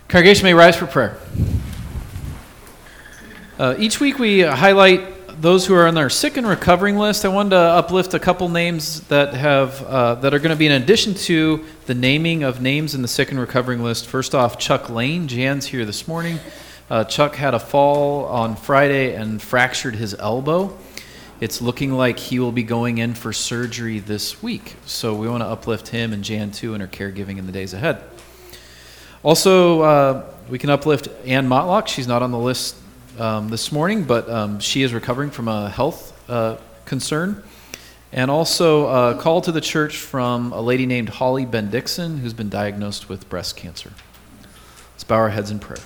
Congregation may rise for prayer. Each week we highlight those who are on our sick and recovering list. I wanted to uplift a couple names that are going to be in addition to the naming of names in the sick and recovering list. First off, Chuck Lane. Jan's here this morning. Chuck had a fall on Friday and fractured his elbow. It's looking like he will be going in for surgery this week. So we want to uplift him and Jan too in her caregiving in the days ahead. Also, we can uplift Ann Motlock. She's not on the list this morning, but she is recovering from a health concern. And also a call to the church from a lady named Holly Bendixson, who's been diagnosed with breast cancer. Let's bow our heads in prayer.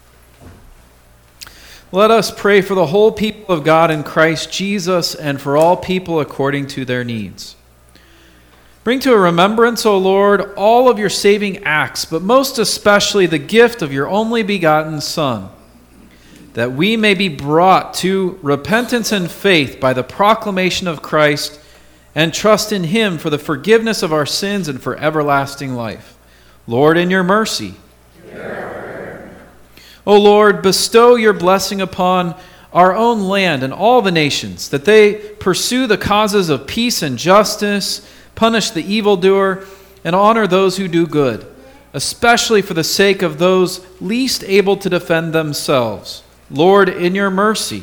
Let us pray for the whole people of God in Christ Jesus and for all people according to their needs. Bring to a remembrance, O Lord, all of your saving acts, but most especially the gift of your only begotten Son, that we may be brought to repentance and faith by the proclamation of Christ and trust in him for the forgiveness of our sins and for everlasting life. Lord, in your mercy. O Lord, bestow your blessing upon our own land and all the nations, that they pursue the causes of peace and justice, punish the evildoer, and honor those who do good, especially for the sake of those least able to defend themselves. Lord, in your mercy.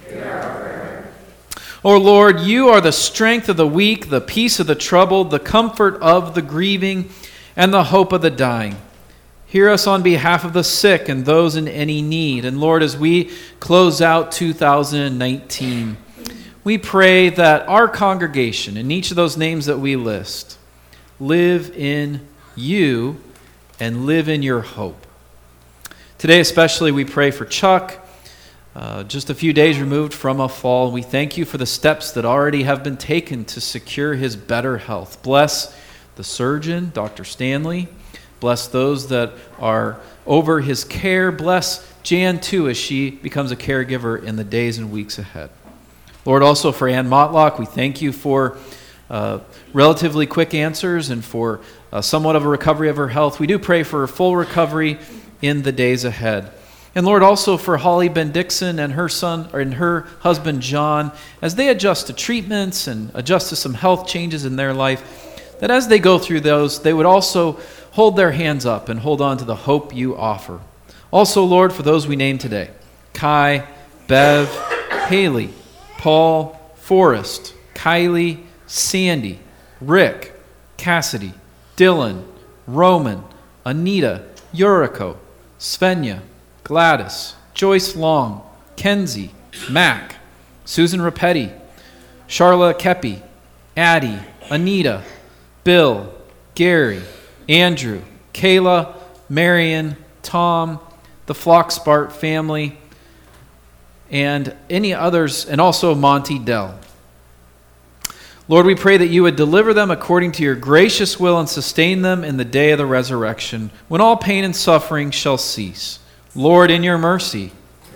O Lord, you are the strength of the weak, the peace of the troubled, the comfort of the grieving, and the hope of the dying. Hear us on behalf of the sick and those in any need. And Lord, as we close out 2019, we pray that our congregation, in each of those names that we list, live in you and live in your hope. Today especially we pray for Chuck, just a few days removed from a fall. We thank you for the steps that already have been taken to secure his better health. Bless the surgeon, Dr. Stanley. Bless those that are over his care. Bless Jan too as she becomes a caregiver in the days and weeks ahead. Lord, also for Ann Motlock, we thank you for relatively quick answers and for somewhat of a recovery of her health. We do pray for a full recovery in the days ahead. And Lord, also for Holly Bendixson and her husband John, as they adjust to treatments and adjust to some health changes in their life, that as they go through those, they would also hold their hands up and hold on to the hope you offer. Also, Lord, for those we name today, Kai, Bev, Haley, Paul, Forrest, Kylie, Sandy, Rick, Cassidy, Dylan, Roman, Anita, Yuriko, Svenja, Gladys, Joyce Long, Kenzie, Mac, Susan Rapetti, Charla Kepi, Addie, Anita, Bill, Gary, Andrew, Kayla, Marion, Tom, the Flockspart family, and any others, and also Monty Dell. Lord, we pray that you would deliver them according to your gracious will and sustain them in the day of the resurrection, when all pain and suffering shall cease. Lord, in your mercy.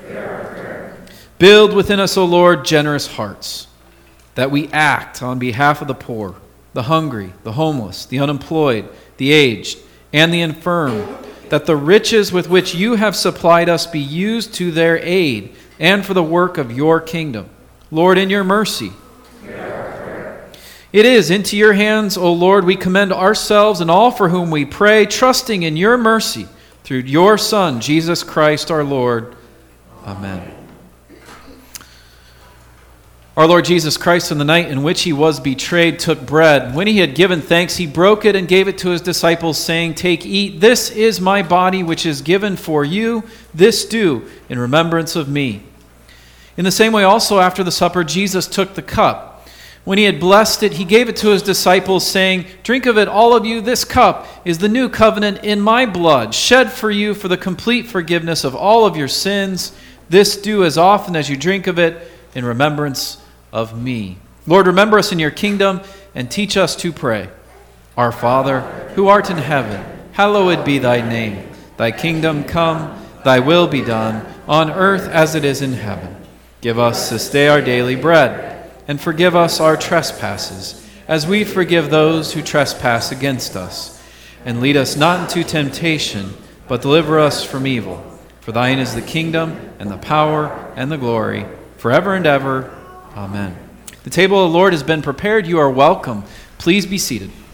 Build within us, O Lord, generous hearts, that we act on behalf of the poor, the hungry, the homeless, the unemployed, the aged, and the infirm, that the riches with which you have supplied us be used to their aid and for the work of your kingdom. Lord, in your mercy. It is into your hands, O Lord, we commend ourselves and all for whom we pray, trusting in your mercy through your Son, Jesus Christ our Lord. Amen. Our Lord Jesus Christ, on the night in which he was betrayed, took bread. When he had given thanks, he broke it and gave it to his disciples, saying, "Take, eat, this is my body which is given for you. This do in remembrance of me." In the same way also after the supper, Jesus took the cup. When he had blessed it, he gave it to his disciples, saying, "Drink of it, all of you. This cup is the new covenant in my blood, shed for you for the complete forgiveness of all of your sins. This do as often as you drink of it in remembrance of me." Lord, remember us in your kingdom and teach us to pray. Our Father, who art in heaven, hallowed be thy name. Thy kingdom come, thy will be done, on earth as it is in heaven. Give us this day our daily bread, and forgive us our trespasses, as we forgive those who trespass against us. And lead us not into temptation, but deliver us from evil. For thine is the kingdom, and the power, and the glory, forever and ever. Amen. The table of the Lord has been prepared. You are welcome. Please be seated.